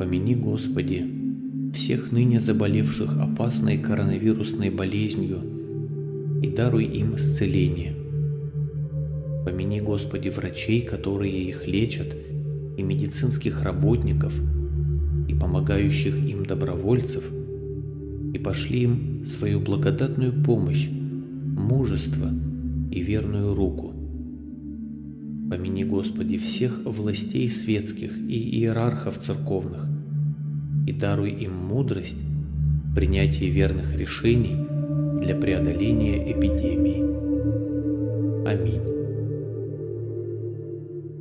Помяни, Господи, всех ныне заболевших опасной коронавирусной болезнью и даруй им исцеление. Помяни, Господи, врачей, которые их лечат, и медицинских работников, и помогающих им добровольцев, и пошли им свою благодатную помощь, мужество и верную руку. Помяни, Господи, всех властей светских и иерархов церковных, и даруй им мудрость в принятии верных решений для преодоления эпидемии. Аминь.